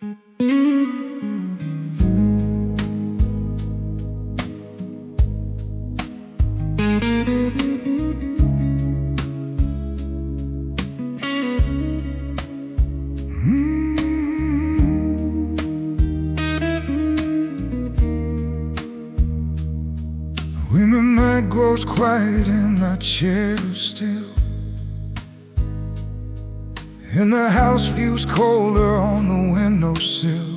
When the night grows quiet and I chair still, and the house feels colder on the windowsill,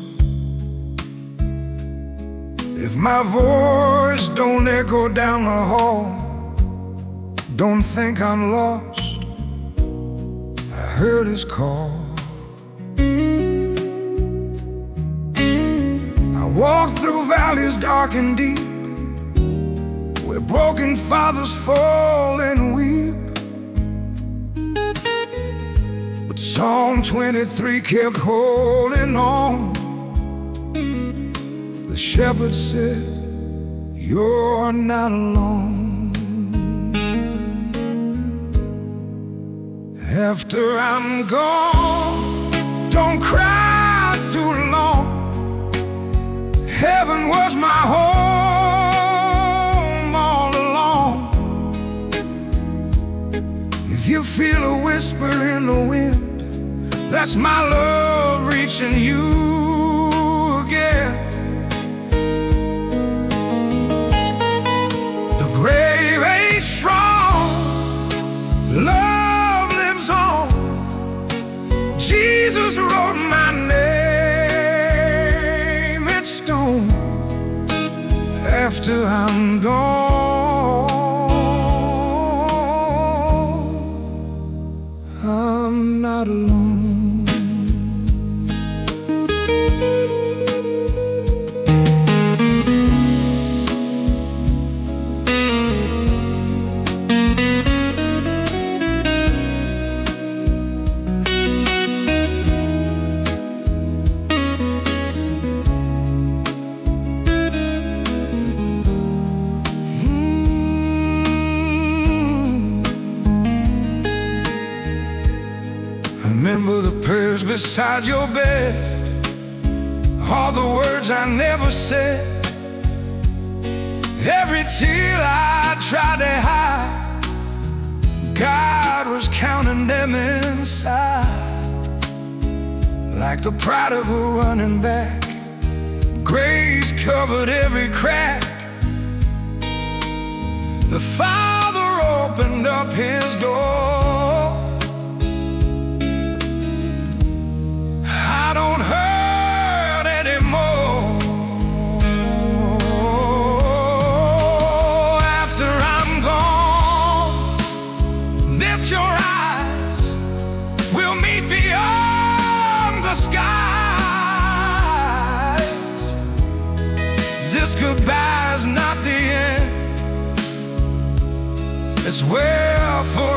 if my voice don't echo down the hall, don't think I'm lost, I heard his call. I walk through valleys dark and deep, where broken fathers fall and weep, but Psalm 23 kept holding on. The shepherd said, "You're not alone." After I'm gone, don't cry too long. Heaven was my home all along. If you feel a whisper in the wind, that's my love reaching you again. The grave ain't strong, love lives on. Jesus wrote my name in stone. After I'm gone, I'm not alone. Remember the prayers beside your bed, all the words I never said, every tear I tried to hide, God was counting them inside. Like the pride of a running back, grace covered every crack. The Father opened up his door. I don't hurt anymore. After I'm gone, lift your eyes, we'll meet beyond the skies. This goodbye's not the end, it's where for